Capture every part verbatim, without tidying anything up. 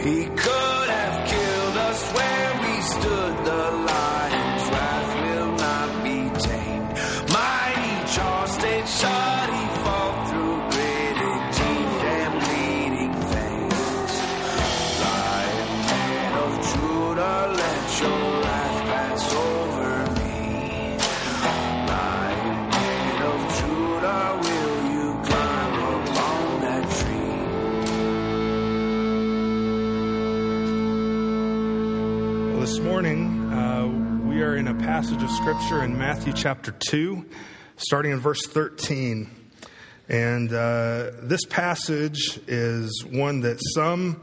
He could have killed us where we stood. The lion's wrath will not be tamed. Mighty jaw stayed shut. He fought through gritted teeth and bleeding veins. Lion man of Judah, let your wrath pass over me. Lion man of Judah, will you climb up on that tree? This morning, uh, we are in a passage of Scripture in Matthew chapter two, starting in verse thirteen. And uh, this passage is one that some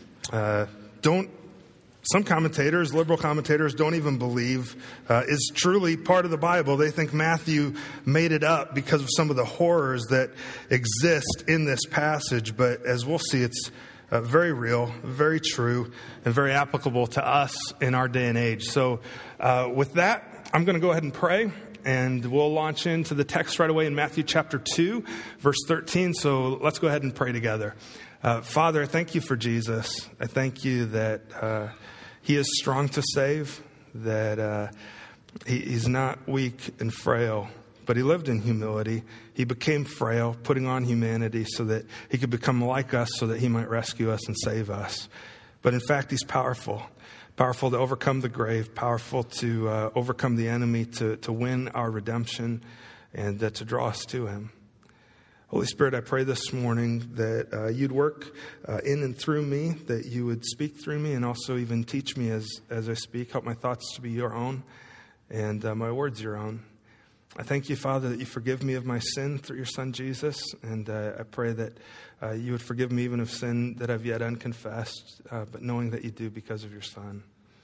uh, don't, some commentators, liberal commentators, don't even believe uh, is truly part of the Bible. They think Matthew made it up because of some of the horrors that exist in this passage. But as we'll see, it's Uh, very real, very true, and very applicable to us in our day and age. So uh, with that, I'm going to go ahead and pray, and we'll launch into the text right away in Matthew chapter two, verse thirteen. So let's go ahead and pray together. Uh, Father, I thank you for Jesus. I thank you that uh, he is strong to save, that uh, he, he's not weak and frail, but he lived in humility. He became frail, putting on humanity so that he could become like us, so that he might rescue us and save us. But in fact, he's powerful, powerful to overcome the grave, powerful to uh, overcome the enemy, to, to win our redemption, and uh, to draw us to him. Holy Spirit, I pray this morning that uh, you'd work uh, in and through me, that you would speak through me, and also even teach me as, as I speak. Help my thoughts to be your own, and uh, my words your own. I thank you, Father, that you forgive me of my sin through your Son, Jesus. And uh, I pray that uh, you would forgive me even of sin that I've yet unconfessed, uh, but knowing that you do because of your Son.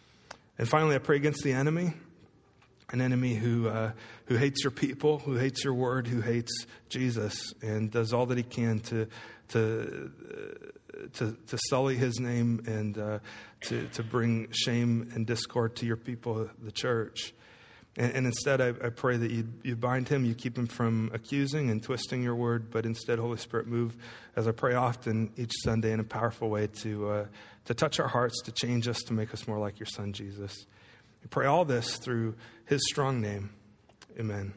And finally, I pray against the enemy, an enemy who uh, who hates your people, who hates your word, who hates Jesus, and does all that he can to to uh, to, to sully his name and uh, to, to bring shame and discord to your people, the church. And, and instead, I, I pray that you you bind him, you keep him from accusing and twisting your word, but instead, Holy Spirit, move, as I pray often each Sunday, in a powerful way to uh, to touch our hearts, to change us, to make us more like your Son, Jesus. We pray all this through his strong name. Amen.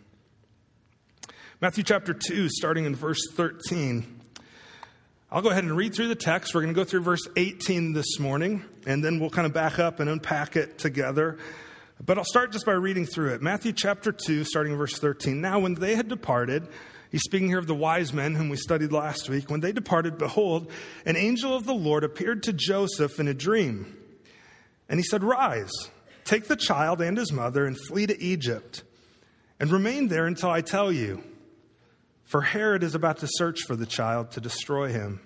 Matthew chapter two, starting in verse thirteen. I'll go ahead and read through the text. We're going to go through verse eighteen this morning, and then we'll kind of back up and unpack it together. But I'll start just by reading through it. Matthew chapter two, starting in verse thirteen. Now, when they had departed, he's speaking here of the wise men whom we studied last week. When they departed, behold, an angel of the Lord appeared to Joseph in a dream. And he said, "Rise, take the child and his mother and flee to Egypt, and remain there until I tell you. For Herod is about to search for the child to destroy him."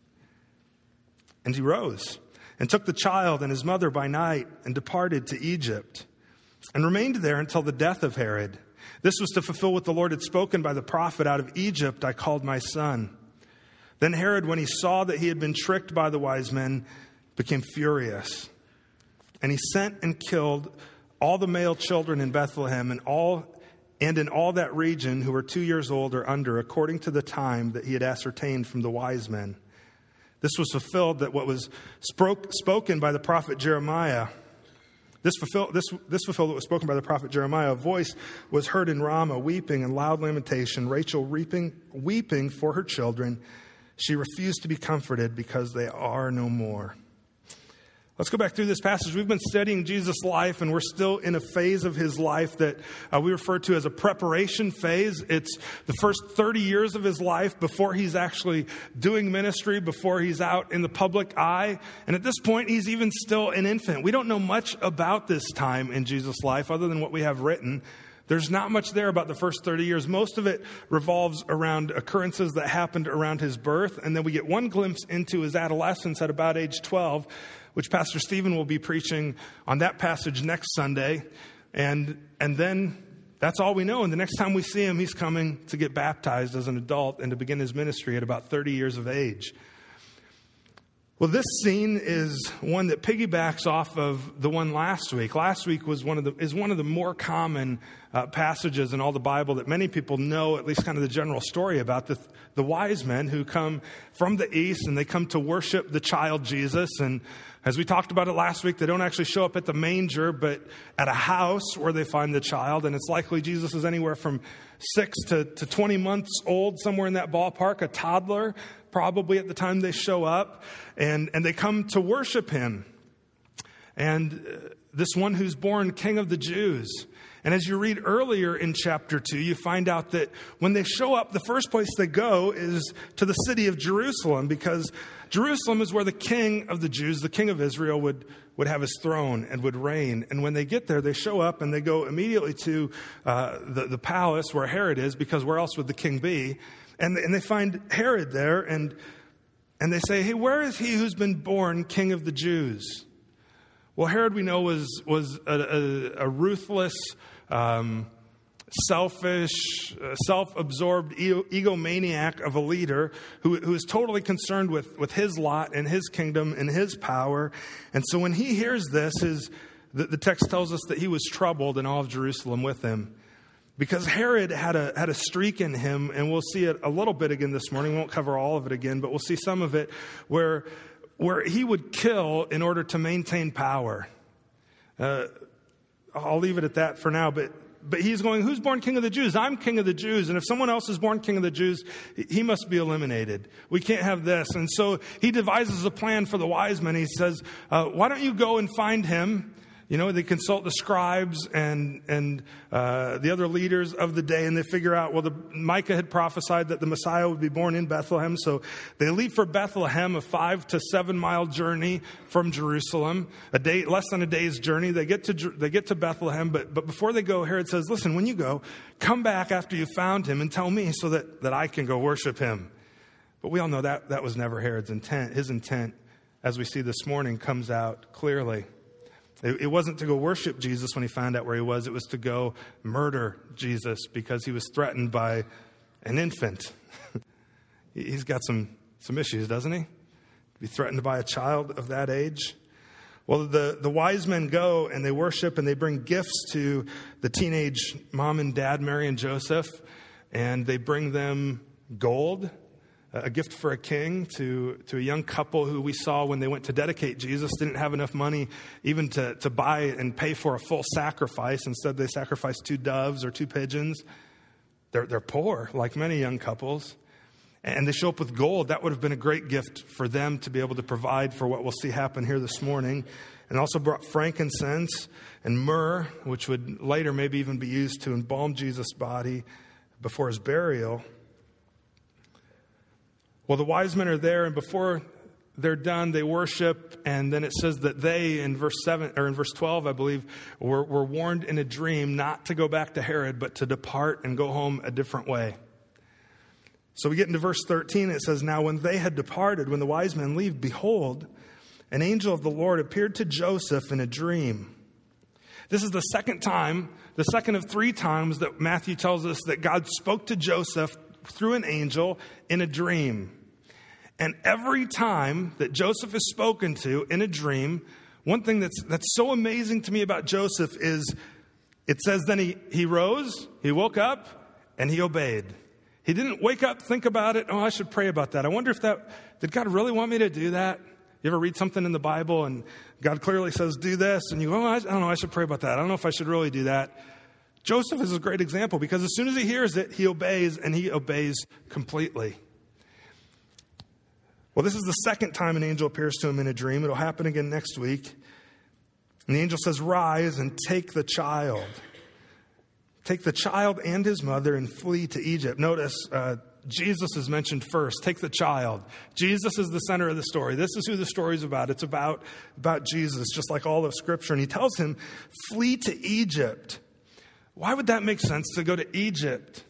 And he rose and took the child and his mother by night and departed to Egypt, and remained there until the death of Herod. This was to fulfill what the Lord had spoken by the prophet, "Out of Egypt I called my son." Then Herod, when he saw that he had been tricked by the wise men, became furious. And he sent and killed all the male children in Bethlehem and all and in all that region who were two years old or under, according to the time that he had ascertained from the wise men. This was fulfilled that what was spoke, spoken by the prophet Jeremiah. This fulfilled, this, this fulfilled what was spoken by the prophet Jeremiah. A voice was heard in Ramah, weeping and loud lamentation, Rachel weeping, weeping for her children. She refused to be comforted because they are no more. Let's go back through this passage. We've been studying Jesus' life, and we're still in a phase of his life that uh, we refer to as a preparation phase. It's the first thirty years of his life before he's actually doing ministry, before he's out in the public eye. And at this point, he's even still an infant. We don't know much about this time in Jesus' life other than what we have written. There's not much there about the first thirty years. Most of it revolves around occurrences that happened around his birth. And then we get one glimpse into his adolescence at about age twelve, which Pastor Stephen will be preaching on that passage next Sunday. And and then that's all we know. And the next time we see him, he's coming to get baptized as an adult and to begin his ministry at about thirty years of age. Well, this scene is one that piggybacks off of the one last week. Last week was one of the is one of the more common uh, passages in all the Bible that many people know, at least kind of the general story about the the wise men who come from the east and they come to worship the child Jesus. And as we talked about it last week, they don't actually show up at the manger, but at a house where they find the child. And it's likely Jesus is anywhere from six to, to twenty months old, somewhere in that ballpark, a toddler, probably at the time they show up, and, and they come to worship him. And uh, this one who's born King of the Jews. And as you read earlier in chapter two, you find out that when they show up, the first place they go is to the city of Jerusalem, because Jerusalem is where the King of the Jews, the King of Israel, would, would have his throne and would reign. And when they get there, they show up and they go immediately to uh, the, the palace where Herod is, because where else would the king be? And, and they find Herod there, and, and they say, hey, where is he who's been born King of the Jews? Well, Herod, we know, was, was a, a, a ruthless, um, selfish, uh, self-absorbed ego, egomaniac of a leader who, who is totally concerned with, with his lot and his kingdom and his power. And so when he hears this, his, the, the text tells us that he was troubled, and all of Jerusalem with him. Because Herod had a had a streak in him, and we'll see it a little bit again this morning. We won't cover all of it again, but we'll see some of it, where where he would kill in order to maintain power. Uh, I'll leave it at that for now, but but he's going, who's born King of the Jews? I'm King of the Jews, and if someone else is born King of the Jews, he must be eliminated. We can't have this. And so he devises a plan for the wise men. He says, uh, why don't you go and find him? You know, they consult the scribes and and uh, the other leaders of the day, and they figure out, well, the, Micah had prophesied that the Messiah would be born in Bethlehem. So they leave for Bethlehem, a five to seven mile journey from Jerusalem, a day less than a day's journey. They get to they get to Bethlehem, but but before they go, Herod says, listen, when you go, come back after you found him and tell me so that, that I can go worship him. But we all know that that was never Herod's intent. His intent, as we see this morning, comes out clearly. It wasn't to go worship Jesus when he found out where he was. It was to go murder Jesus because he was threatened by an infant. He's got some, some issues, doesn't he? Be threatened by a child of that age. Well, the, the wise men go and they worship and they bring gifts to the teenage mom and dad, Mary and Joseph, and they bring them gold, a gift for a king, to, to a young couple who we saw when they went to dedicate Jesus didn't have enough money even to, to buy and pay for a full sacrifice. Instead, they sacrificed two doves or two pigeons. They're, they're poor, like many young couples. And they show up with gold. That would have been a great gift for them to be able to provide for what we'll see happen here this morning. And also brought frankincense and myrrh, which would later maybe even be used to embalm Jesus' body before his burial. Well, the wise men are there, and before they're done, they worship, and then it says that they, in verse seven or in verse twelve, I believe, were, were warned in a dream not to go back to Herod, but to depart and go home a different way. So we get into verse thirteen. It says, "Now when they had departed, when the wise men leave, behold, an angel of the Lord appeared to Joseph in a dream." This is the second time, the second of three times that Matthew tells us that God spoke to Joseph through an angel in a dream. And every time that Joseph is spoken to in a dream, one thing that's that's so amazing to me about Joseph is it says then he, he rose, he woke up, and he obeyed. He didn't wake up, think about it, oh, I should pray about that. I wonder if that, did God really want me to do that? You ever read something in the Bible and God clearly says, do this, and you go, oh, I, I don't know, I should pray about that. I don't know if I should really do that. Joseph is a great example because as soon as he hears it, he obeys, and he obeys completely. Well, this is the second time an angel appears to him in a dream. It'll happen again next week. And the angel says, rise and take the child. Take the child and his mother and flee to Egypt. Notice uh, Jesus is mentioned first. Take the child. Jesus is the center of the story. This is who the story is about. It's about, about Jesus, just like all of Scripture. And he tells him, flee to Egypt. Why would that make sense to go to Egypt?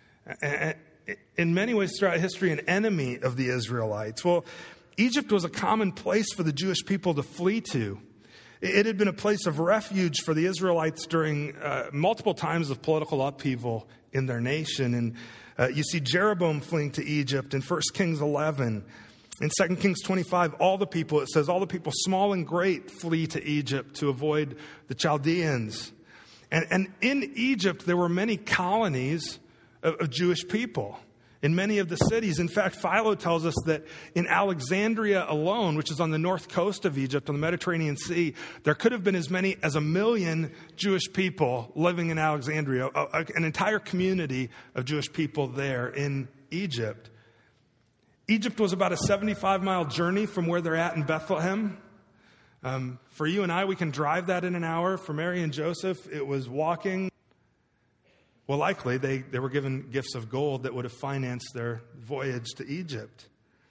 In many ways throughout history, an enemy of the Israelites. Well, Egypt was a common place for the Jewish people to flee to. It had been a place of refuge for the Israelites during uh, multiple times of political upheaval in their nation. And uh, you see Jeroboam fleeing to Egypt in First Kings eleven. In Second Kings twenty-five, all the people, it says, all the people, small and great, flee to Egypt to avoid the Chaldeans. And, and in Egypt, there were many colonies of, of Jewish people in many of the cities. In fact, Philo tells us that in Alexandria alone, which is on the north coast of Egypt, on the Mediterranean Sea, there could have been as many as a million Jewish people living in Alexandria, a, a, an entire community of Jewish people there in Egypt. Egypt was about a seventy-five mile journey from where they're at in Bethlehem. Um, for you and I, we can drive that in an hour. For Mary and Joseph, it was walking. Well, likely they, they were given gifts of gold that would have financed their voyage to Egypt.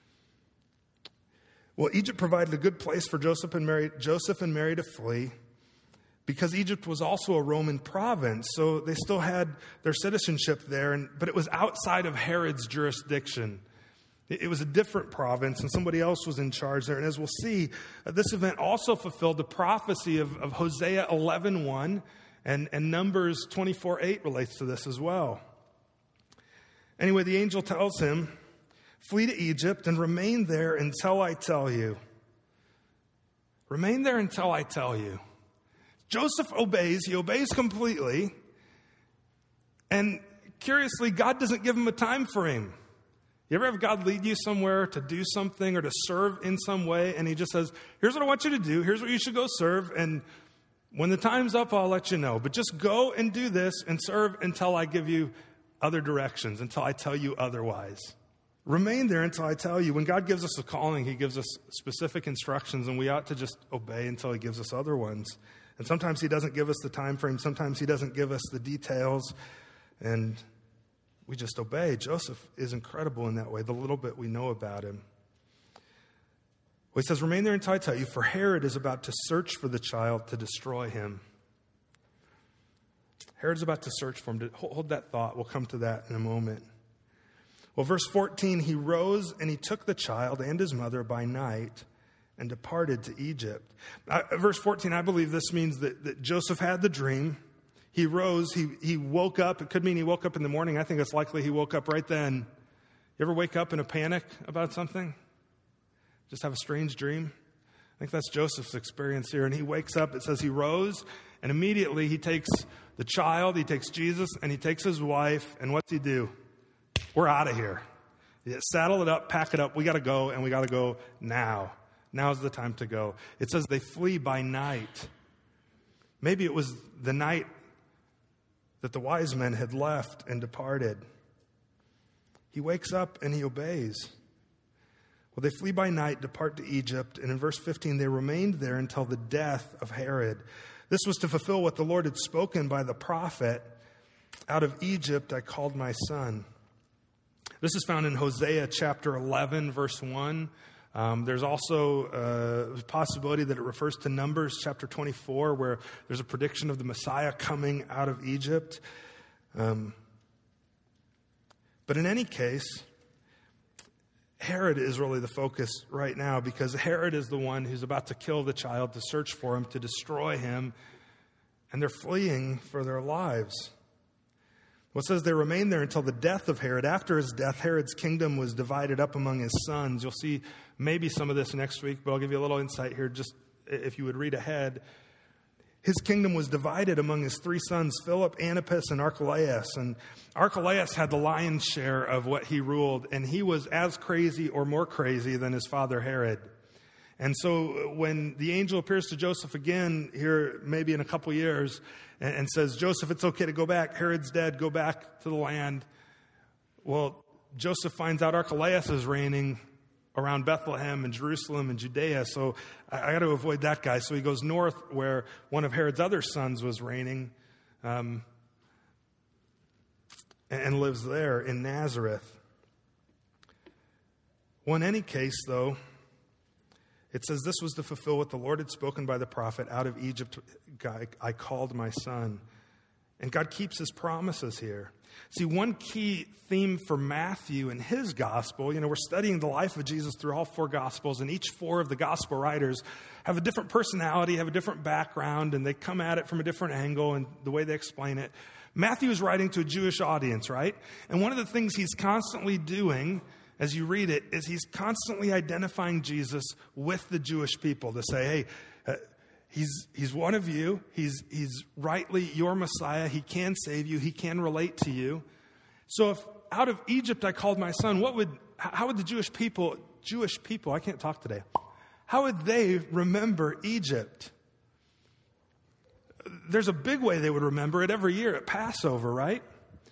Well, Egypt provided a good place for Joseph and Mary, Joseph and Mary to flee, because Egypt was also a Roman province, so they still had their citizenship there, and, but it was outside of Herod's jurisdiction. It was a different province, and somebody else was in charge there. And as we'll see, uh, this event also fulfilled the prophecy of, of Hosea eleven one, and, and Numbers twenty-four eight relates to this as well. Anyway, the angel tells him, flee to Egypt and remain there until I tell you. Remain there until I tell you. Joseph obeys. He obeys completely. And curiously, God doesn't give him a time frame. You ever have God lead you somewhere to do something or to serve in some way, and he just says, here's what I want you to do, here's what you should go serve, and when the time's up, I'll let you know. But just go and do this and serve until I give you other directions, until I tell you otherwise. Remain there until I tell you. When God gives us a calling, he gives us specific instructions, and we ought to just obey until he gives us other ones. And sometimes he doesn't give us the time frame, sometimes he doesn't give us the details, and we just obey. Joseph is incredible in that way, the little bit we know about him. Well, he says, remain there until I tell you, for Herod is about to search for the child to destroy him. Herod's about to search for him. To hold that thought. We'll come to that in a moment. Well, verse fourteen, he rose and he took the child and his mother by night and departed to Egypt. Uh, verse fourteen, I believe this means that, that Joseph had the dream. He rose, he he woke up. It could mean he woke up in the morning. I think it's likely he woke up right then. You ever wake up in a panic about something? Just have a strange dream? I think that's Joseph's experience here. And he wakes up, it says he rose, and immediately he takes the child, he takes Jesus, and he takes his wife, and what's he do? We're out of here. Yeah, saddle it up, pack it up, we got to go, and we got to go now. Now's the time to go. It says they flee by night. Maybe it was the night that the wise men had left and departed. He wakes up and he obeys. Well, they flee by night, depart to Egypt, and in verse fifteen, they remained there until the death of Herod. This was to fulfill what the Lord had spoken by the prophet, out of Egypt I called my son. This is found in Hosea chapter eleven, verse one. Um, there's also a possibility that it refers to Numbers chapter twenty-four, where there's a prediction of the Messiah coming out of Egypt. Um, but in any case, Herod is really the focus right now, because Herod is the one who's about to kill the child, to search for him, to destroy him, and they're fleeing for their lives. Well, it says they remained there until the death of Herod. After his death, Herod's kingdom was divided up among his sons. You'll see maybe some of this next week, but I'll give you a little insight here, just if you would read ahead. His kingdom was divided among his three sons, Philip, Antipas, and Archelaus. And Archelaus had the lion's share of what he ruled, and he was as crazy or more crazy than his father Herod. And so when the angel appears to Joseph again here, maybe in a couple years, and, and says, Joseph, it's okay to go back. Herod's dead. Go back to the land. Well, Joseph finds out Archelaus is reigning around Bethlehem and Jerusalem and Judea. So I, I got to avoid that guy. So he goes north where one of Herod's other sons was reigning, um, and, and lives there in Nazareth. Well, in any case, though, it says this was to fulfill what the Lord had spoken by the prophet, out of Egypt I, I called my son. And God keeps his promises here. See, one key theme for Matthew in his gospel, you know, we're studying the life of Jesus through all four gospels, and each four of the gospel writers have a different personality, have a different background, and they come at it from a different angle and the way they explain it. Matthew is writing to a Jewish audience, right? And one of the things he's constantly doing as you read it, is he's constantly identifying Jesus with the Jewish people to say, hey, uh, he's he's one of you. He's he's rightly your Messiah. He can save you. He can relate to you. So if out of Egypt I called my son, what would how would the Jewish people Jewish people I can't talk today. How would they remember Egypt? There's a big way they would remember it every year at Passover, right?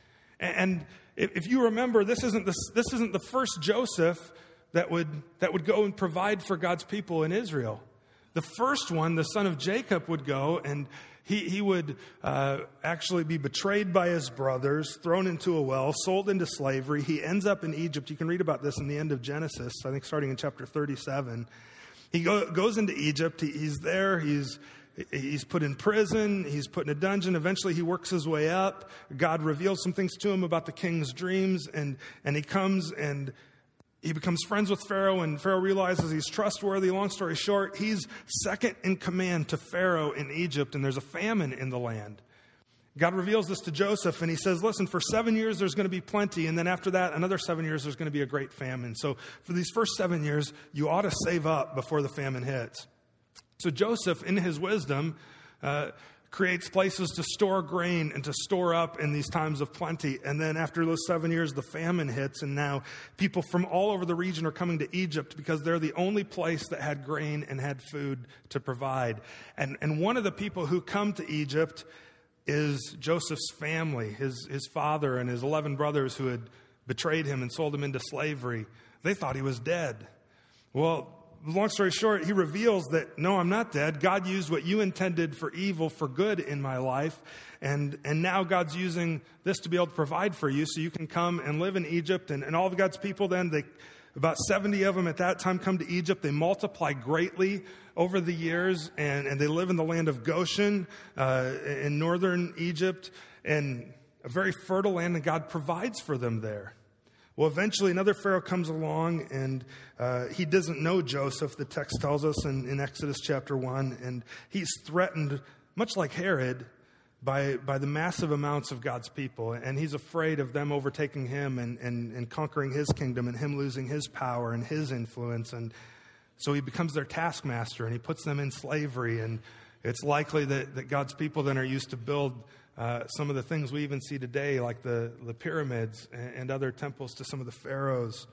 And if you remember, this isn't the, this isn't the first Joseph that would, that would go and provide for God's people in Israel. The first one, the son of Jacob, would go and he, he would uh, actually be betrayed by his brothers, thrown into a well, sold into slavery. He ends up in Egypt. You can read about this in the end of Genesis, I think starting in chapter thirty-seven. He go, goes into Egypt. He, he's there. He's He's put in prison. He's put in a dungeon. Eventually, he works his way up. God reveals some things to him about the king's dreams. And, and he comes and he becomes friends with Pharaoh. And Pharaoh realizes he's trustworthy. Long story short, he's second in command to Pharaoh in Egypt. And there's a famine in the land. God reveals this to Joseph. And he says, listen, for seven years, there's going to be plenty. And then after that, another seven years, there's going to be a great famine. So for these first seven years, you ought to save up before the famine hits. So Joseph, in his wisdom, uh, creates places to store grain and to store up in these times of plenty. And then after those seven years, the famine hits. And now people from all over the region are coming to Egypt because they're the only place that had grain and had food to provide. And, and one of the people who come to Egypt is Joseph's family, his, his father and his eleven brothers who had betrayed him and sold him into slavery. They thought he was dead. Well, long story short, he reveals that, no, I'm not dead. God used what you intended for evil for good in my life. And, and now God's using this to be able to provide for you so you can come and live in Egypt. And, and all of God's people then, they, about seventy of them at that time come to Egypt. They multiply greatly over the years. And, and they live in the land of Goshen uh, in northern Egypt. And a very fertile land, and God provides for them there. Well, eventually another Pharaoh comes along, and uh, he doesn't know Joseph, the text tells us in, in Exodus chapter one, and he's threatened, much like Herod, by, by the massive amounts of God's people, and he's afraid of them overtaking him and, and, and conquering his kingdom and him losing his power and his influence, and so he becomes their taskmaster, and he puts them in slavery, and it's likely that, that God's people then are used to build Uh, some of the things we even see today, like the, the pyramids and, and other temples to some of the pharaohs.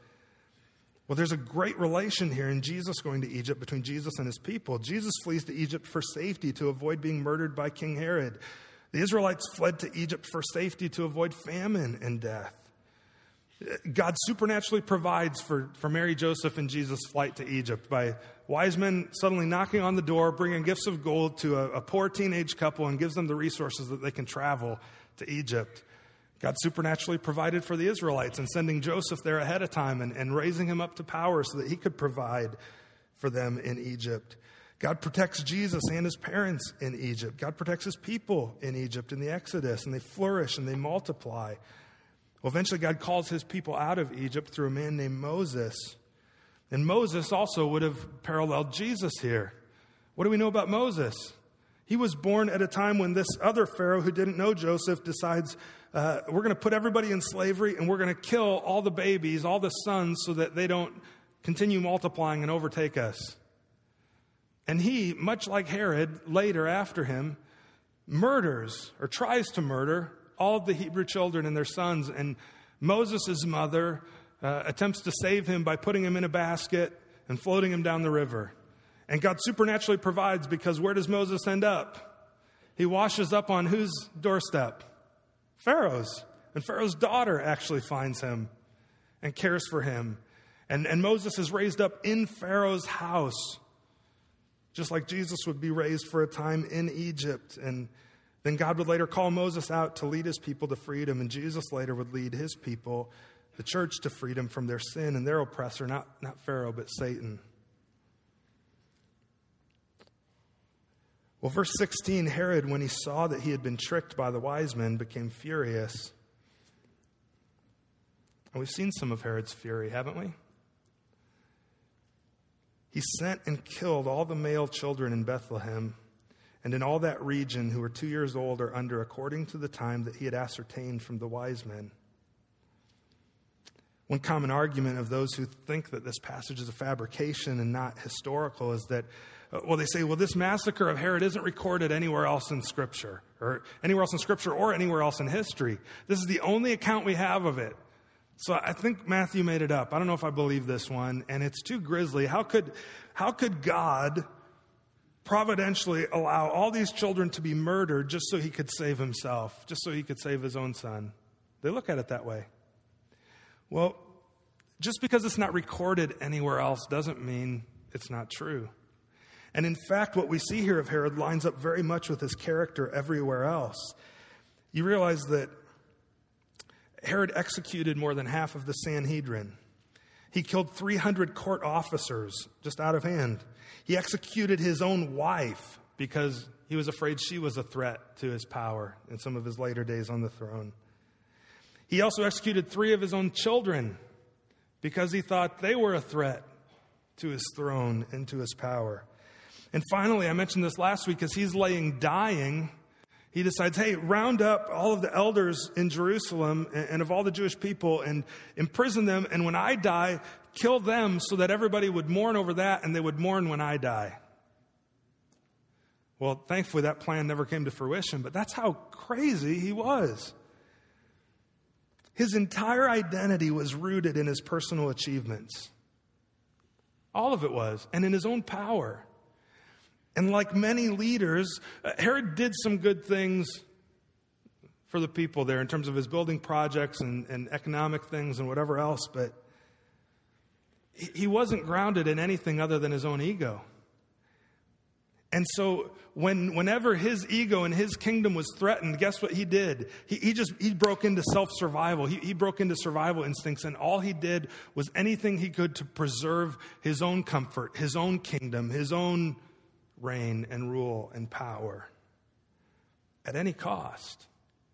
Well, there's a great relation here in Jesus going to Egypt between Jesus and his people. Jesus flees to Egypt for safety to avoid being murdered by King Herod. The Israelites fled to Egypt for safety to avoid famine and death. God supernaturally provides for, for Mary, Joseph, and Jesus' flight to Egypt by wise men suddenly knocking on the door, bringing gifts of gold to a, a poor teenage couple, and gives them the resources that they can travel to Egypt. God supernaturally provided for the Israelites and sending Joseph there ahead of time and, and raising him up to power so that he could provide for them in Egypt. God protects Jesus and his parents in Egypt. God protects his people in Egypt in the Exodus, and they flourish and they multiply. Well, eventually God calls his people out of Egypt through a man named Moses. And Moses also would have paralleled Jesus here. What do we know about Moses? He was born at a time when this other Pharaoh who didn't know Joseph decides, uh, we're going to put everybody in slavery and we're going to kill all the babies, all the sons, so that they don't continue multiplying and overtake us. And he, much like Herod, later after him, murders or tries to murder all of the Hebrew children and their sons. And Moses' mother uh, attempts to save him by putting him in a basket and floating him down the river. And God supernaturally provides, because where does Moses end up? He washes up on whose doorstep? Pharaoh's. And Pharaoh's daughter actually finds him and cares for him. And, and Moses is raised up in Pharaoh's house, just like Jesus would be raised for a time in Egypt. And then God would later call Moses out to lead his people to freedom, and Jesus later would lead his people, the church, to freedom from their sin and their oppressor, not, not Pharaoh, but Satan. Well, verse sixteen, Herod, when he saw that he had been tricked by the wise men, became furious. And we've seen some of Herod's fury, haven't we? He sent and killed all the male children in Bethlehem and in all that region who were two years old or under, according to the time that he had ascertained from the wise men. One common argument of those who think that this passage is a fabrication and not historical is that, uh, well, they say, well, this massacre of Herod isn't recorded anywhere else in Scripture, or anywhere else in Scripture or anywhere else in history. This is the only account we have of it. So I think Matthew made it up. I don't know if I believe this one, and it's too grisly. How could, how could God providentially allow all these children to be murdered just so he could save himself, just so he could save his own son? They look at it that way. Well, just because it's not recorded anywhere else doesn't mean it's not true. And in fact, what we see here of Herod lines up very much with his character everywhere else. You realize that Herod executed more than half of the Sanhedrin. He killed three hundred court officers just out of hand. He executed his own wife because he was afraid she was a threat to his power in some of his later days on the throne. He also executed three of his own children because he thought they were a threat to his throne and to his power. And finally, I mentioned this last week, as he's laying dying, he decides, hey, round up all of the elders in Jerusalem and of all the Jewish people and imprison them. And when I die, kill them so that everybody would mourn over that and they would mourn when I die. Well, thankfully, that plan never came to fruition, but that's how crazy he was. His entire identity was rooted in his personal achievements. All of it was, and in his own power. And like many leaders, Herod did some good things for the people there in terms of his building projects and, and economic things and whatever else, but he wasn't grounded in anything other than his own ego. And so when, whenever his ego and his kingdom was threatened, guess what he did? He, he just, he broke into self-survival. He, he broke into survival instincts, and all he did was anything he could to preserve his own comfort, his own kingdom, his own reign and rule and power at any cost.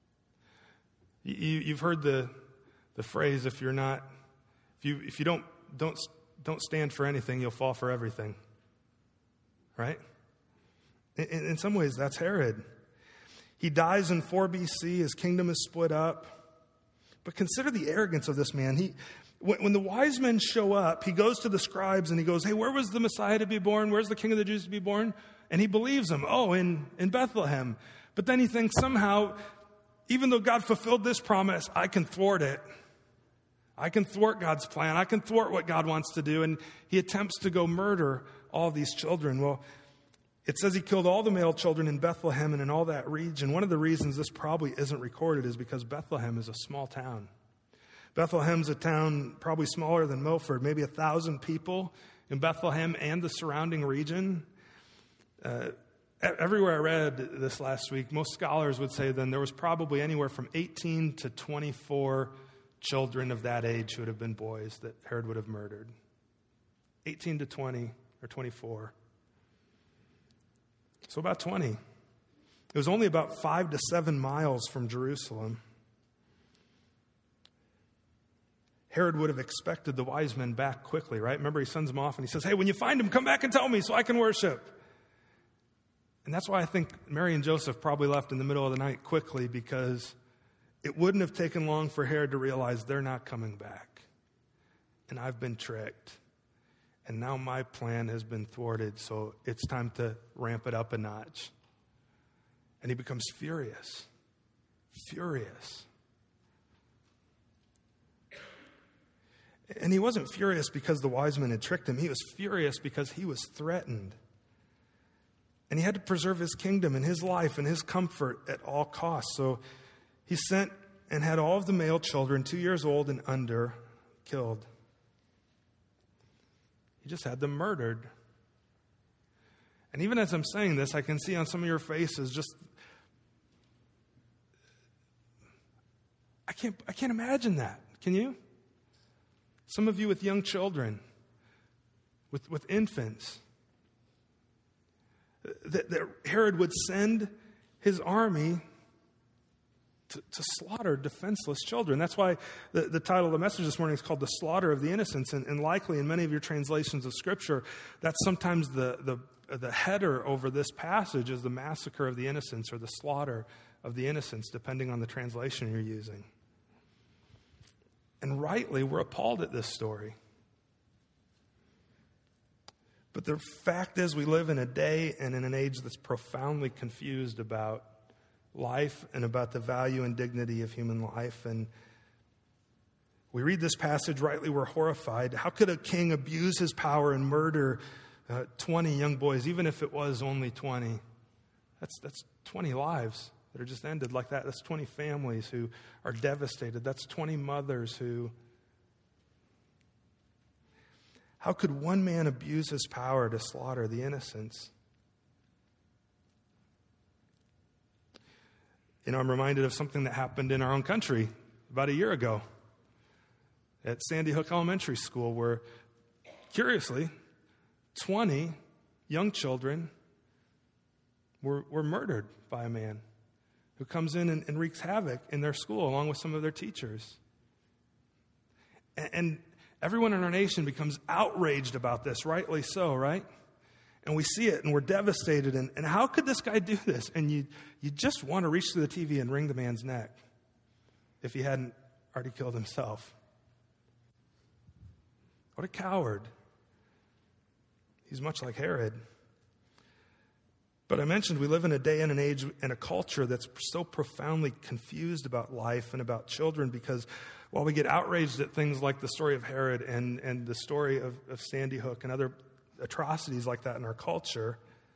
You, you've heard the, the phrase, if you're not, if you, if you don't, don't, don't stand for anything, you'll fall for everything. Right? In, in some ways, that's Herod. He dies in four B C. His kingdom is split up. But consider the arrogance of this man. He, when, when the wise men show up, he goes to the scribes and he goes, hey, where was the Messiah to be born? Where's the King of the Jews to be born? And he believes them. Oh, in, in Bethlehem. But then he thinks somehow, even though God fulfilled this promise, I can thwart it. I can thwart God's plan. I can thwart what God wants to do. And he attempts to go murder all these children. Well, it says he killed all the male children in Bethlehem and in all that region. One of the reasons this probably isn't recorded is because Bethlehem is a small town. Bethlehem's a town probably smaller than Milford, maybe a thousand people in Bethlehem and the surrounding region. Uh, everywhere I read this last week, most scholars would say then there was probably anywhere from eighteen to twenty-four children of that age who would have been boys that Herod would have murdered. eighteen to twenty or twenty-four. So about twenty. It was only about five to seven miles from Jerusalem. Herod would have expected the wise men back quickly, right? Remember, he sends them off and he says, hey, when you find him, come back and tell me so I can worship. And that's why I think Mary and Joseph probably left in the middle of the night quickly, because it wouldn't have taken long for Herod to realize they're not coming back. And I've been tricked. And now my plan has been thwarted, so it's time to ramp it up a notch. And he becomes furious. Furious. And he wasn't furious because the wise men had tricked him. He was furious because he was threatened. And he had to preserve his kingdom and his life and his comfort at all costs. So he sent and had all of the male children, two years old and under, killed. He just had them murdered. And even as I'm saying this, I can see on some of your faces just, I can't, I can't imagine that. Can you? Some of you with young children, with, with infants, that, that Herod would send his army to, to slaughter defenseless children. That's why the, the title of the message this morning is called The Slaughter of the Innocents. And, and likely in many of your translations of Scripture, that's sometimes the, the, the header over this passage is the massacre of the innocents or the slaughter of the innocents, depending on the translation you're using. And rightly, we're appalled at this story. But the fact is, we live in a day and in an age that's profoundly confused about life and about the value and dignity of human life. And we read this passage, rightly we're horrified. How could a king abuse his power and murder uh, twenty young boys, even if it was only twenty? That's, that's twenty lives that are just ended like that. That's twenty families who are devastated. That's twenty mothers who... How could one man abuse his power to slaughter the innocents? You know, I'm reminded of something that happened in our own country about a year ago at Sandy Hook Elementary School, where, curiously, twenty young children were, were murdered by a man who comes in and, and wreaks havoc in their school along with some of their teachers. And, and everyone in our nation becomes outraged about this, rightly so, right? And we see it and we're devastated. And, and how could this guy do this? And you, you just want to reach through the T V and wring the man's neck if he hadn't already killed himself. What a coward. He's much like Herod. But I mentioned we live in a day and an age and a culture that's so profoundly confused about life and about children, because while we get outraged at things like the story of Herod and, and the story of, of Sandy Hook and other atrocities like that in our culture,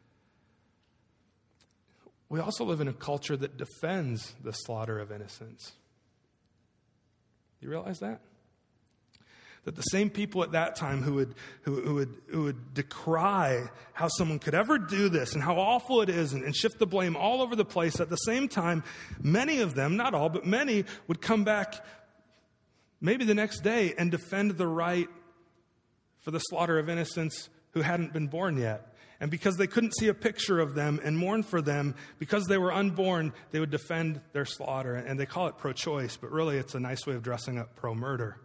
we also live in a culture that defends the slaughter of innocents. You realize that? That the same people at that time who would, who, who would, who would decry how someone could ever do this and how awful it is and, and shift the blame all over the place, at the same time, many of them, not all, but many, would come back maybe the next day and defend the right for the slaughter of innocents who hadn't been born yet. And because they couldn't see a picture of them and mourn for them, because they were unborn, they would defend their slaughter. And they call it pro-choice, but really it's a nice way of dressing up pro-murder.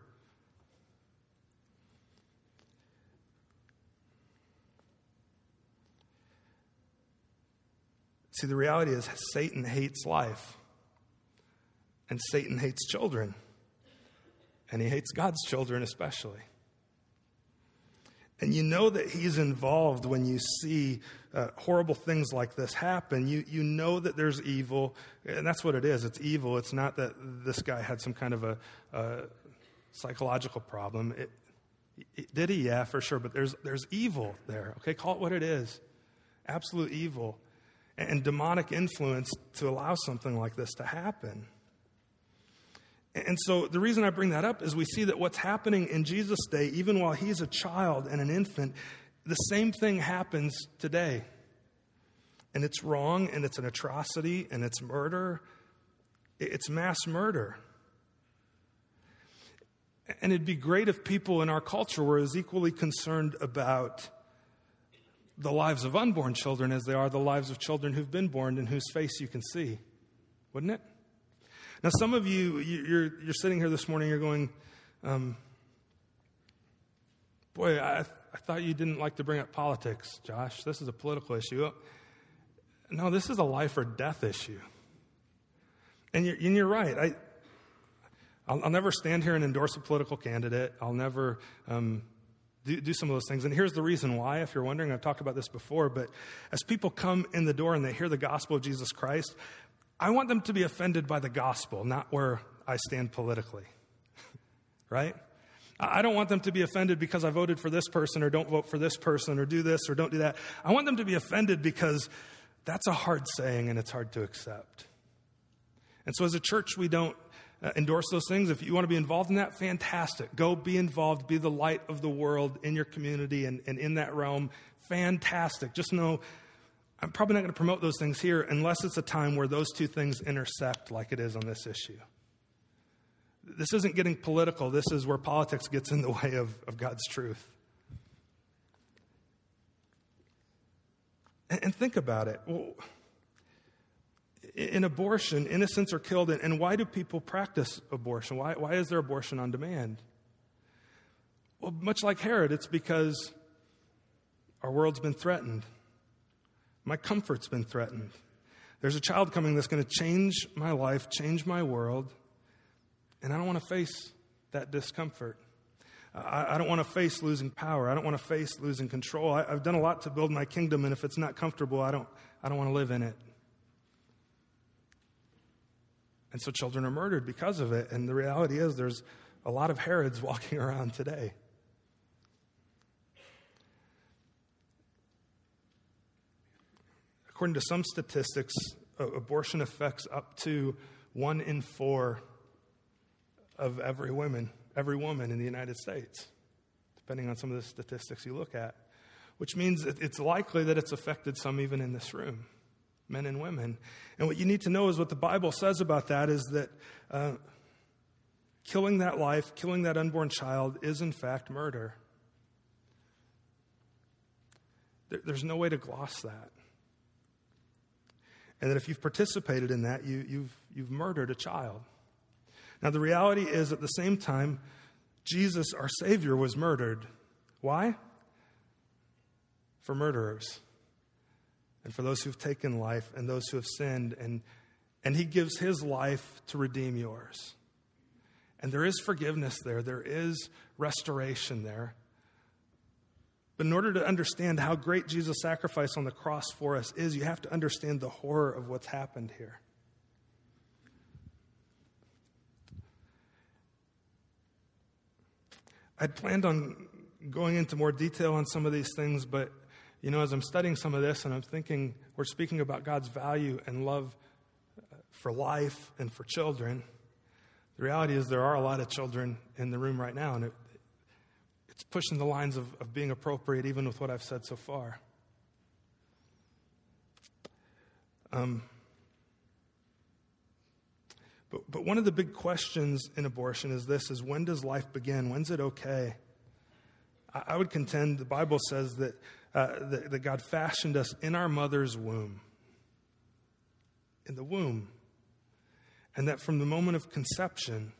See, the reality is Satan hates life, and Satan hates children, and he hates God's children especially. And you know that he's involved when you see uh, horrible things like this happen. You you know that there's evil, and that's what it is. It's evil. It's not that this guy had some kind of a, a psychological problem. It, it, did he? Yeah, for sure. But there's there's evil there. Okay, call it what it is. Absolute evil. And demonic influence to allow something like this to happen. And so the reason I bring that up is we see that what's happening in Jesus' day, even while he's a child and an infant, the same thing happens today. And it's wrong, and it's an atrocity, and it's murder. It's mass murder. And it'd be great if people in our culture were as equally concerned about the lives of unborn children as they are the lives of children who've been born and whose face you can see. Wouldn't it? Now, some of you, you're you're sitting here this morning, you're going, um, boy, I, I thought you didn't like to bring up politics, Josh. This is a political issue. No, this is a life or death issue. And you're, and you're right. I, I'll, I'll never stand here and endorse a political candidate. I'll never um, do, do some of those things. And here's the reason why, if you're wondering. I've talked about this before, but as people come in the door and they hear the gospel of Jesus Christ, I want them to be offended by the gospel, not where I stand politically, right? I don't want them to be offended because I voted for this person or don't vote for this person or do this or don't do that. I want them to be offended because that's a hard saying and it's hard to accept. And so as a church, we don't uh, endorse those things. If you want to be involved in that, fantastic. Go be involved, be the light of the world in your community and, and in that realm. Fantastic. Just know I'm probably not going to promote those things here unless it's a time where those two things intersect like it is on this issue. This isn't getting political. This is where politics gets in the way of, of God's truth. And, and think about it. Well, in abortion, innocents are killed. And why do people practice abortion? Why, why is there abortion on demand? Well, much like Herod, it's because our world's been threatened. My comfort's been threatened. There's a child coming that's going to change my life, change my world, and I don't want to face that discomfort. I, I don't want to face losing power. I don't want to face losing control. I, I've done a lot to build my kingdom, and if it's not comfortable, I don't, I don't want to live in it. And so children are murdered because of it. And the reality is there's a lot of Herods walking around today. According to some statistics, abortion affects up to one in four of every woman, every woman in the United States, depending on some of the statistics you look at, which means it's likely that it's affected some even in this room, men and women. And what you need to know is what the Bible says about that is that uh, killing that life, killing that unborn child is in fact murder. There, there's no way to gloss that. And that if you've participated in that, you, you've, you've murdered a child. Now, the reality is, at the same time, Jesus, our Savior, was murdered. Why? For murderers. And for those who've taken life and those who have sinned. And, and He gives His life to redeem yours. And there is forgiveness there. There is restoration there. But in order to understand how great Jesus' sacrifice on the cross for us is, you have to understand the horror of what's happened here. I'd planned on going into more detail on some of these things, but, you know, as I'm studying some of this and I'm thinking we're speaking about God's value and love for life and for children, the reality is there are a lot of children in the room right now, and it, it's pushing the lines of, of being appropriate even with what I've said so far. Um, but, but one of the big questions in abortion is this, is when does life begin? When's it okay? I, I would contend the Bible says that, uh, that, that God fashioned us in our mother's womb. In the womb. And that from the moment of conception,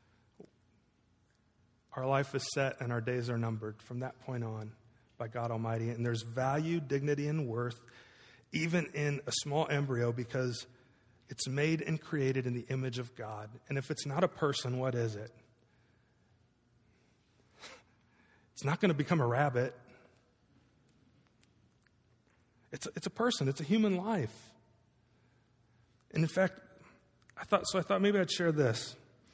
our life is set and our days are numbered from that point on by God Almighty. And there's value, dignity, and worth even in a small embryo because it's made and created in the image of God. And if it's not a person, what is it? It's not going to become a rabbit. It's a, it's a person. It's a human life. And in fact, I thought so I thought maybe I'd share this.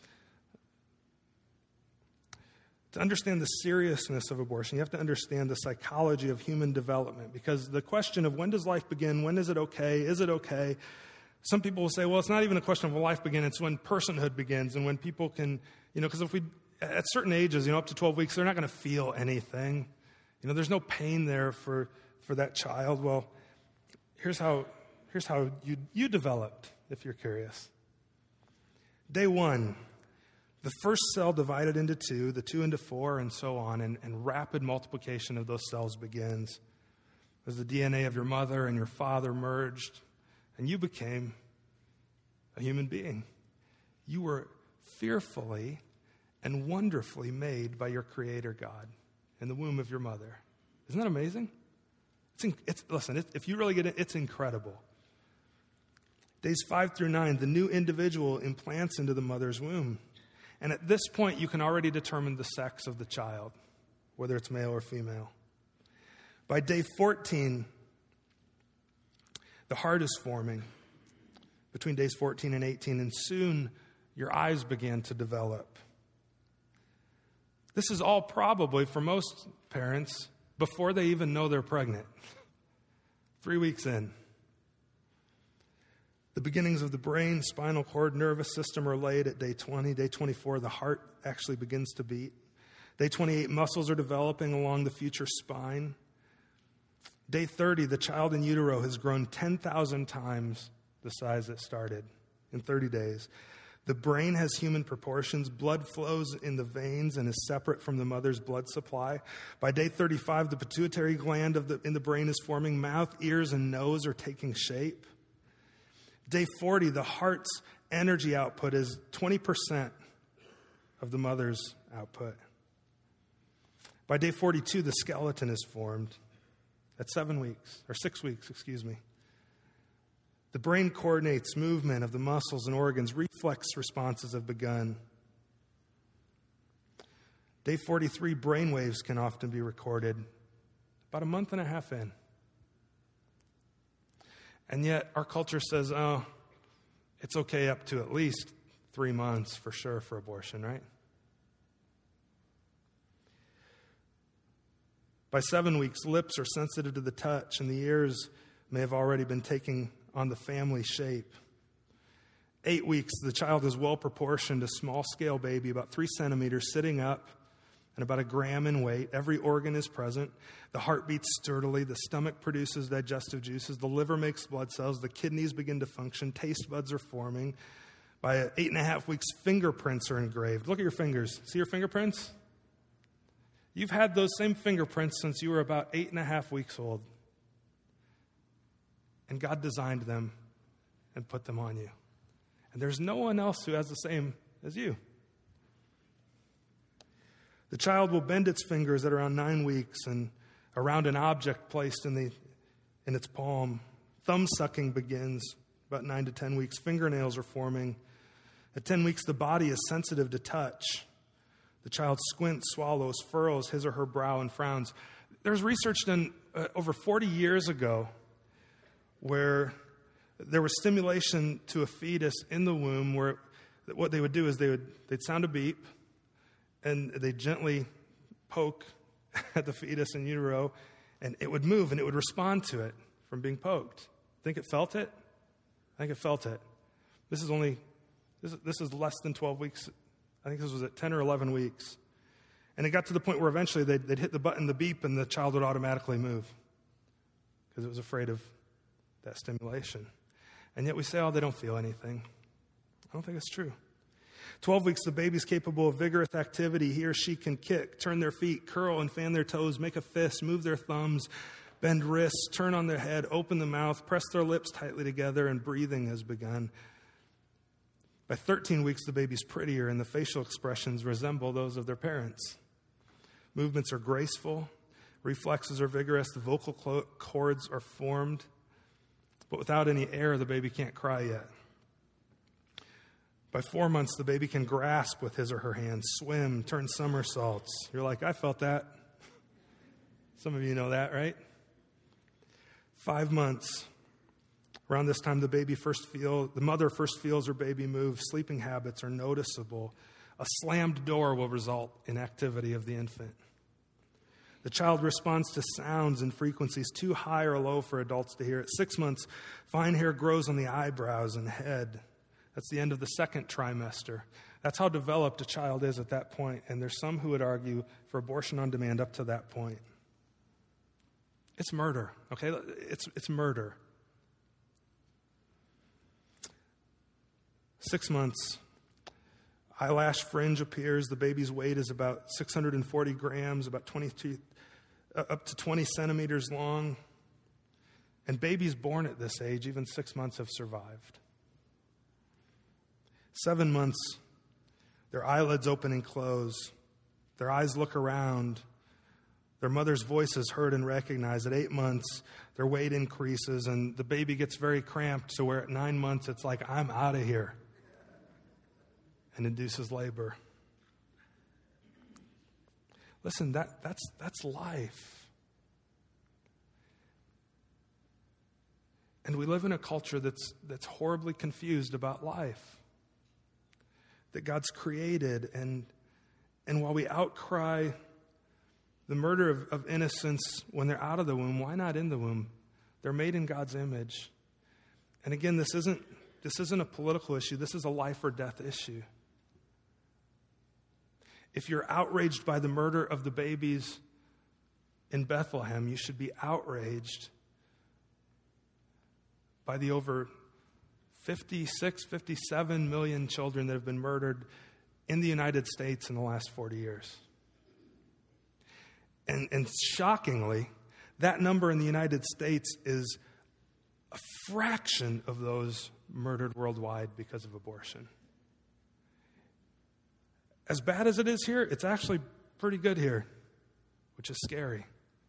To understand the seriousness of abortion, you have to understand the psychology of human development, because the question of when does life begin, when is it okay, is it okay? Some people will say, well, it's not even a question of when life begins, it's when personhood begins and when people can, you know, because if we, at certain ages, you know, up to twelve weeks, they're not going to feel anything. You know, there's no pain there for, for that child. Well, here's how, here's how you, you developed, if you're curious. Day one. The first cell divided into two, the two into four, and so on, and, and rapid multiplication of those cells begins as the D N A of your mother and your father merged, and you became a human being. You were fearfully and wonderfully made by your Creator God in the womb of your mother. Isn't that amazing? It's, it's listen, it, if you really get it, it's incredible. Days five through nine, the new individual implants into the mother's womb. And at this point, you can already determine the sex of the child, whether it's male or female. By day fourteen, the heart is forming between days fourteen and eighteen, and soon your eyes begin to develop. This is all probably, for most parents, before they even know they're pregnant. Three weeks in. The beginnings of the brain, spinal cord, nervous system are laid at day twenty. Day twenty-four, the heart actually begins to beat. Day twenty-eight, muscles are developing along the future spine. Day thirty, the child in utero has grown ten thousand times the size it started in thirty days. The brain has human proportions. Blood flows in the veins and is separate from the mother's blood supply. By day thirty-five, the pituitary gland of the, in the brain is forming. Mouth, ears, and nose are taking shape. Day forty, the heart's energy output is twenty percent of the mother's output. By day forty-two, the skeleton is formed. At seven weeks, or six weeks, excuse me. The brain coordinates movement of the muscles and organs. Reflex responses have begun. Day forty-three, brain waves can often be recorded about a month and a half in. And yet our culture says, oh, it's okay up to at least three months for sure for abortion, right? By seven weeks, lips are sensitive to the touch, and the ears may have already been taking on the family shape. Eight weeks, the child is well-proportioned, a small-scale baby, about three centimeters, sitting up, and about a gram in weight. Every organ is present. The heart beats sturdily. The stomach produces digestive juices. The liver makes blood cells. The kidneys begin to function. Taste buds are forming. By eight and a half weeks, fingerprints are engraved. Look at your fingers. See your fingerprints? You've had those same fingerprints since you were about eight and a half weeks old. And God designed them and put them on you. And there's no one else who has the same as you. The child will bend its fingers at around nine weeks and around an object placed in the in its palm. Thumb sucking begins about nine to ten weeks. Fingernails are forming. At ten weeks, the body is sensitive to touch. The child squints, swallows, furrows his or her brow, and frowns. There's research done uh, over forty years ago where there was stimulation to a fetus in the womb where what they would do is they would they'd sound a beep, and they'd gently poke at the fetus in utero, and it would move, and it would respond to it from being poked. Think it felt it? I think it felt it. This is only, this is, this is less than twelve weeks. I think this was at ten or eleven weeks. And it got to the point where eventually they'd, they'd hit the button, the beep, and the child would automatically move because it was afraid of that stimulation. And yet we say, oh, they don't feel anything. I don't think it's true. twelve weeks, the baby's capable of vigorous activity. He or she can kick, turn their feet, curl and fan their toes, make a fist, move their thumbs, bend wrists, turn on their head, open the mouth, press their lips tightly together, and breathing has begun. By thirteen weeks, the baby's prettier, and the facial expressions resemble those of their parents. Movements are graceful, reflexes are vigorous, the vocal cords are formed, but without any air, the baby can't cry yet. By four months, the baby can grasp with his or her hands, swim, turn somersaults. You're like, I felt that. Some of you know that, right? Five months. Around this time, the baby first feel, the mother first feels her baby move. Sleeping habits are noticeable. A slammed door will result in activity of the infant. The child responds to sounds and frequencies too high or low for adults to hear. At six months, fine hair grows on the eyebrows and head. That's the end of the second trimester. That's how developed a child is at that point, and there's some who would argue for abortion on demand up to that point. It's murder, okay? It's, it's murder. Six months, eyelash fringe appears. The baby's weight is about six hundred forty grams, about twenty-two, uh, up to twenty centimeters long. And babies born at this age, even six months, have survived. Seven months, their eyelids open and close. Their eyes look around. Their mother's voice is heard and recognized. At eight months, their weight increases, and the baby gets very cramped, so where at nine months, it's like, I'm out of here, and induces labor. Listen, that, that's, that's life. And we live in a culture that's, that's horribly confused about life that God's created. And, and while we outcry the murder of, of innocence when they're out of the womb, why not in the womb? They're made in God's image. And again, this isn't, this isn't a political issue. This is a life or death issue. If you're outraged by the murder of the babies in Bethlehem, you should be outraged by the over fifty-six, fifty-seven million children that have been murdered in the United States in the last forty years. And, and shockingly, that number in the United States is a fraction of those murdered worldwide because of abortion. As bad as it is here, it's actually pretty good here, which is scary.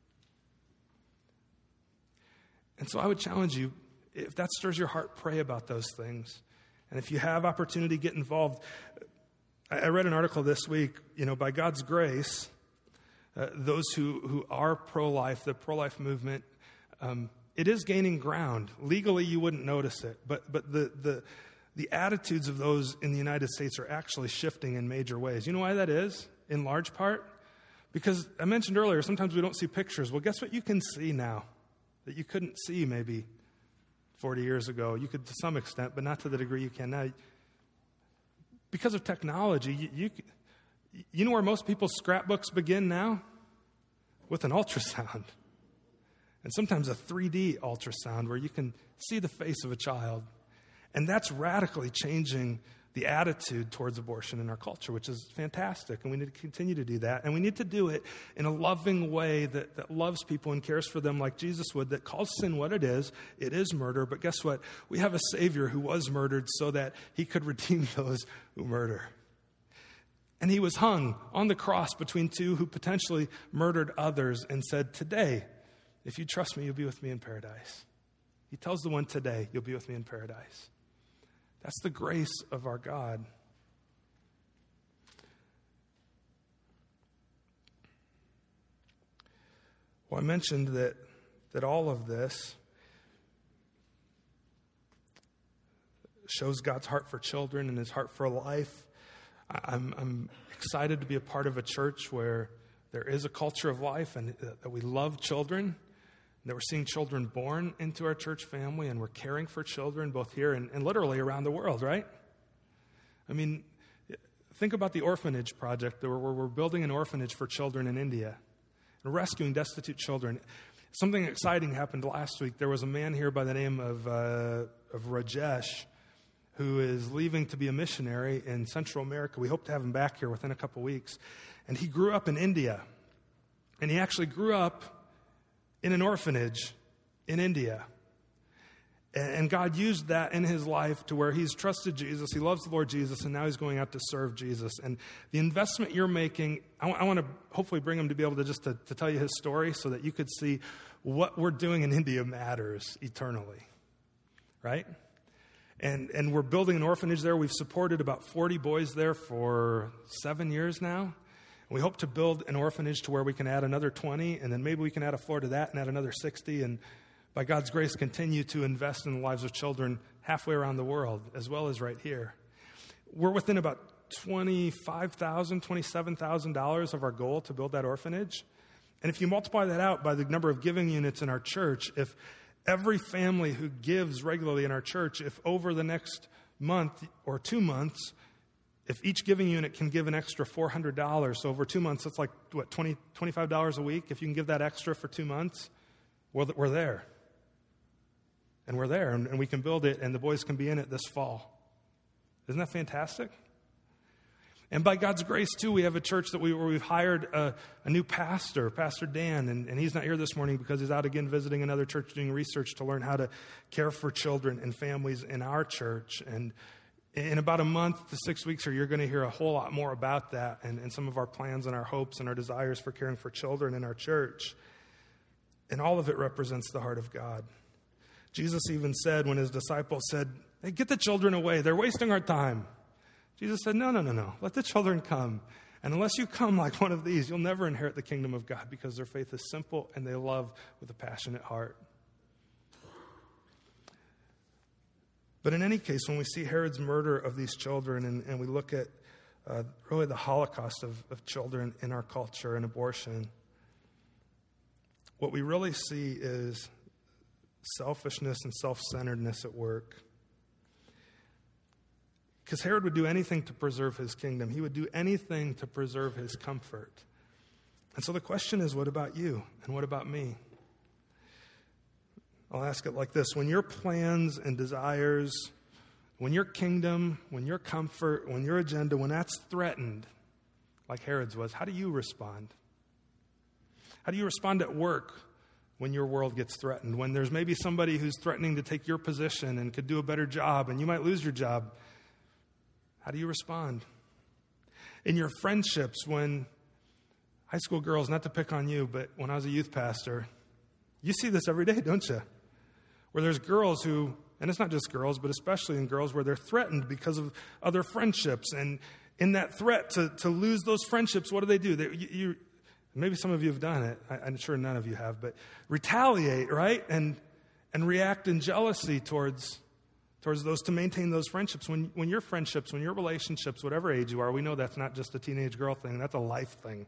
And so I would challenge you, if that stirs your heart, pray about those things. And if you have opportunity, get involved. I read an article this week, you know, by God's grace, uh, those who, who are pro-life, the pro-life movement, um, it is gaining ground. Legally, you wouldn't notice it, but but the, the the attitudes of those in the United States are actually shifting in major ways. You know why that is, in large part? Because I mentioned earlier, sometimes we don't see pictures. Well, guess what you can see now that you couldn't see maybe forty years ago? You could to some extent, but not to the degree you can now. Because of technology, you, you, you know where most people's scrapbooks begin now? With an ultrasound. And sometimes a three D ultrasound where you can see the face of a child. And that's radically changing the attitude towards abortion in our culture, which is fantastic. And we need to continue to do that. And we need to do it in a loving way that, that loves people and cares for them like Jesus would, that calls sin what it is. It is murder. But guess what? We have a Savior who was murdered so that he could redeem those who murder. And he was hung on the cross between two who potentially murdered others and said, today, if you trust me, you'll be with me in paradise. He tells the one today, you'll be with me in paradise. That's the grace of our God. Well, I mentioned that, that all of this shows God's heart for children and his heart for life. I'm, I'm excited to be a part of a church where there is a culture of life and that we love children, that we're seeing children born into our church family, and we're caring for children both here and, and literally around the world, right? I mean, think about the orphanage project where we're building an orphanage for children in India and rescuing destitute children. Something exciting happened last week. There was a man here by the name of, uh, of Rajesh who is leaving to be a missionary in Central America. We hope to have him back here within a couple weeks. And he grew up in India. And he actually grew up in an orphanage in India. And God used that in his life to where he's trusted Jesus, he loves the Lord Jesus, and now he's going out to serve Jesus. And the investment you're making, I, w- I want to hopefully bring him to be able to just to, to tell you his story so that you could see what we're doing in India matters eternally, right? And and we're building an orphanage there. We've supported about forty boys there for seven years now. And we hope to build an orphanage to where we can add another twenty, and then maybe we can add a floor to that and add another sixty, and by God's grace, continue to invest in the lives of children halfway around the world, as well as right here. We're within about twenty-five thousand dollars, twenty-seven thousand dollars of our goal to build that orphanage. And if you multiply that out by the number of giving units in our church, if every family who gives regularly in our church, if over the next month or two months, if each giving unit can give an extra four hundred dollars, so over two months, that's like, what, twenty dollars, twenty-five dollars a week? If you can give that extra for two months, we're, we're there. And we're there, and, and we can build it, and the boys can be in it this fall. Isn't that fantastic? And by God's grace, too, we have a church that we, where we've hired a, a new pastor, Pastor Dan, and, and he's not here this morning because he's out again visiting another church doing research to learn how to care for children and families in our church. And in about a month to six weeks, or you're going to hear a whole lot more about that and, and some of our plans and our hopes and our desires for caring for children in our church. And all of it represents the heart of God. Jesus even said when his disciples said, hey, get the children away. They're wasting our time. Jesus said, no, no, no, no. Let the children come. And unless you come like one of these, you'll never inherit the kingdom of God because their faith is simple and they love with a passionate heart. But in any case, when we see Herod's murder of these children and, and we look at uh, really the Holocaust of, of children in our culture and abortion, what we really see is selfishness and self-centeredness at work. Because Herod would do anything to preserve his kingdom. He would do anything to preserve his comfort. And so the question is, what about you? And what about me? I'll ask it like this. When your plans and desires, when your kingdom, when your comfort, when your agenda, when that's threatened, like Herod's was, how do you respond? How do you respond at work when your world gets threatened? When there's maybe somebody who's threatening to take your position and could do a better job and you might lose your job. How do you respond? In your friendships, when high school girls, not to pick on you, but when I was a youth pastor, you see this every day, don't you? Where there's girls who, and it's not just girls, but especially in girls, where they're threatened because of other friendships. And in that threat to, to lose those friendships, what do they do? They, you, you, maybe some of you have done it. I, I'm sure none of you have, but retaliate, right? And and react in jealousy towards towards those to maintain those friendships. When when your friendships, when your relationships, whatever age you are, we know that's not just a teenage girl thing. That's a life thing.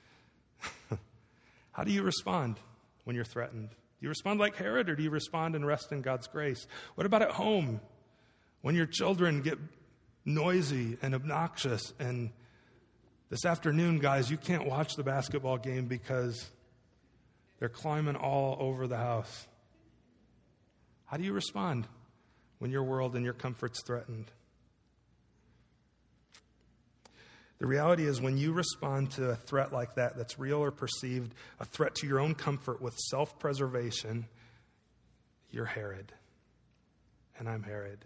How do you respond when you're threatened? Do you respond like Herod, or do you respond and rest in God's grace? What about at home? When your children get noisy and obnoxious, and this afternoon, guys, you can't watch the basketball game because they're climbing all over the house. How do you respond when your world and your comfort's threatened? The reality is, when you respond to a threat like that, that's real or perceived, a threat to your own comfort with self-preservation, you're Herod. And I'm Herod.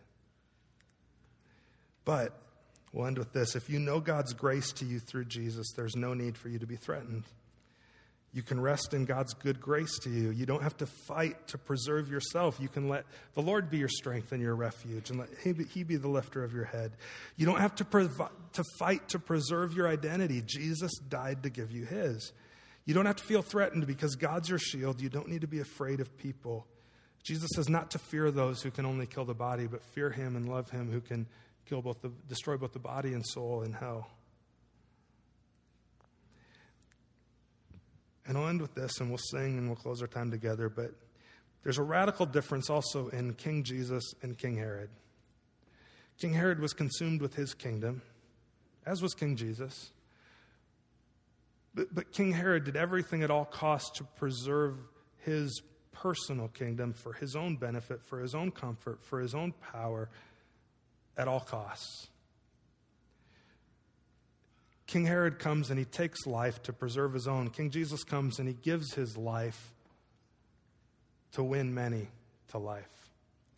But we'll end with this. If you know God's grace to you through Jesus, there's no need for you to be threatened. You can rest in God's good grace to you. You don't have to fight to preserve yourself. You can let the Lord be your strength and your refuge, and let He be, he be the lifter of your head. You don't have to, provi- to fight to preserve your identity. Jesus died to give you His. You don't have to feel threatened because God's your shield. You don't need to be afraid of people. Jesus says not to fear those who can only kill the body, but fear Him and love Him who can kill both the, destroy both the body and soul in hell. And I'll end with this, and we'll sing, and we'll close our time together. But there's a radical difference also in King Jesus and King Herod. King Herod was consumed with his kingdom, as was King Jesus. But, but King Herod did everything at all costs to preserve his personal kingdom for his own benefit, for his own comfort, for his own power, at all costs. King Herod comes and he takes life to preserve his own. King Jesus comes and he gives his life to win many to life.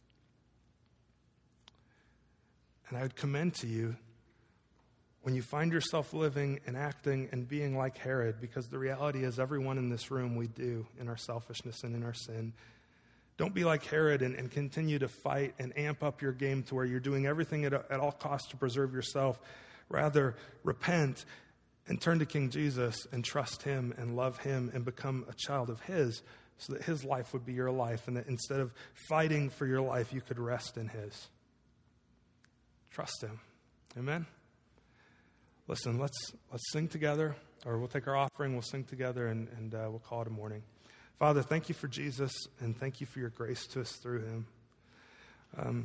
And I would commend to you, when you find yourself living and acting and being like Herod, because the reality is everyone in this room, we do in our selfishness and in our sin. Don't be like Herod and, and continue to fight and amp up your game to where you're doing everything at, at all costs to preserve yourself. Rather, repent and turn to King Jesus and trust Him and love Him and become a child of His, so that His life would be your life, and that instead of fighting for your life, you could rest in His. Trust Him. Amen? Listen, let's let's sing together, or we'll take our offering, we'll sing together, and, and uh, we'll call it a morning. Father, thank you for Jesus, and thank you for your grace to us through Him. Um,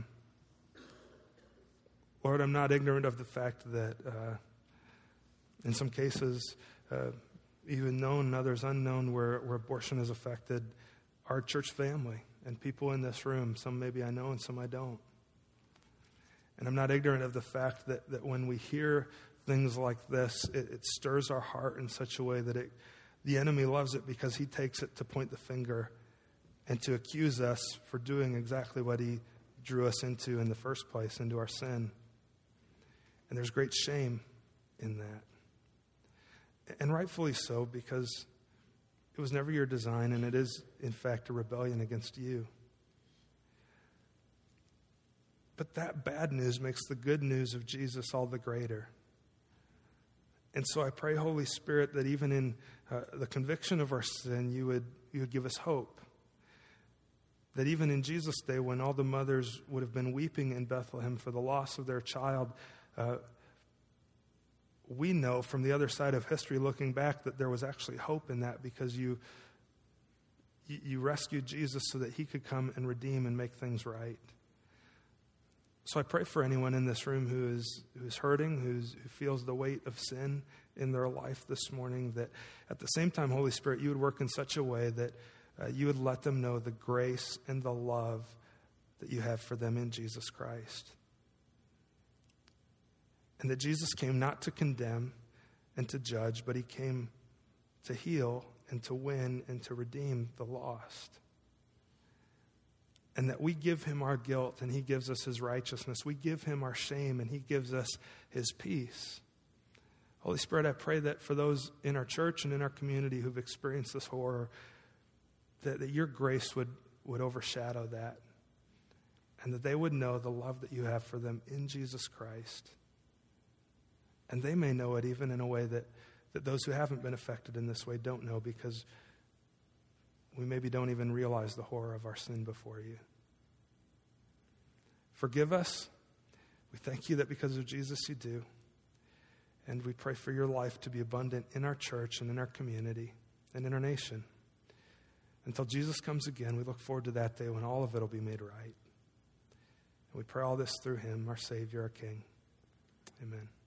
Lord, I'm not ignorant of the fact that uh, in some cases, uh, even known, others unknown, where, where abortion is affected, our church family and people in this room, some maybe I know and some I don't. And I'm not ignorant of the fact that, that when we hear things like this, it, it stirs our heart in such a way that it, the enemy loves it, because he takes it to point the finger and to accuse us for doing exactly what he drew us into in the first place, into our sin. And there's great shame in that. And rightfully so, because it was never your design, and it is, in fact, a rebellion against you. But that bad news makes the good news of Jesus all the greater. And so I pray, Holy Spirit, that even in uh, the conviction of our sin, you would, you would give us hope. That even in Jesus' day, when all the mothers would have been weeping in Bethlehem for the loss of their child, uh, we know from the other side of history, looking back, that there was actually hope in that, because you, you, you rescued Jesus so that He could come and redeem and make things right. So I pray for anyone in this room who is who is hurting, who's, who feels the weight of sin in their life this morning, that at the same time, Holy Spirit, you would work in such a way that uh, you would let them know the grace and the love that you have for them in Jesus Christ. And that Jesus came not to condemn and to judge, but He came to heal and to win and to redeem the lost. And that we give Him our guilt and He gives us His righteousness. We give Him our shame and He gives us His peace. Holy Spirit, I pray that for those in our church and in our community who've experienced this horror, that, that your grace would, would overshadow that. And that they would know the love that you have for them in Jesus Christ. And they may know it even in a way that, that those who haven't been affected in this way don't know, because we maybe don't even realize the horror of our sin before you. Forgive us. We thank you that because of Jesus you do. And we pray for your life to be abundant in our church and in our community and in our nation. Until Jesus comes again, we look forward to that day when all of it will be made right. And we pray all this through him, our Savior, our King. Amen.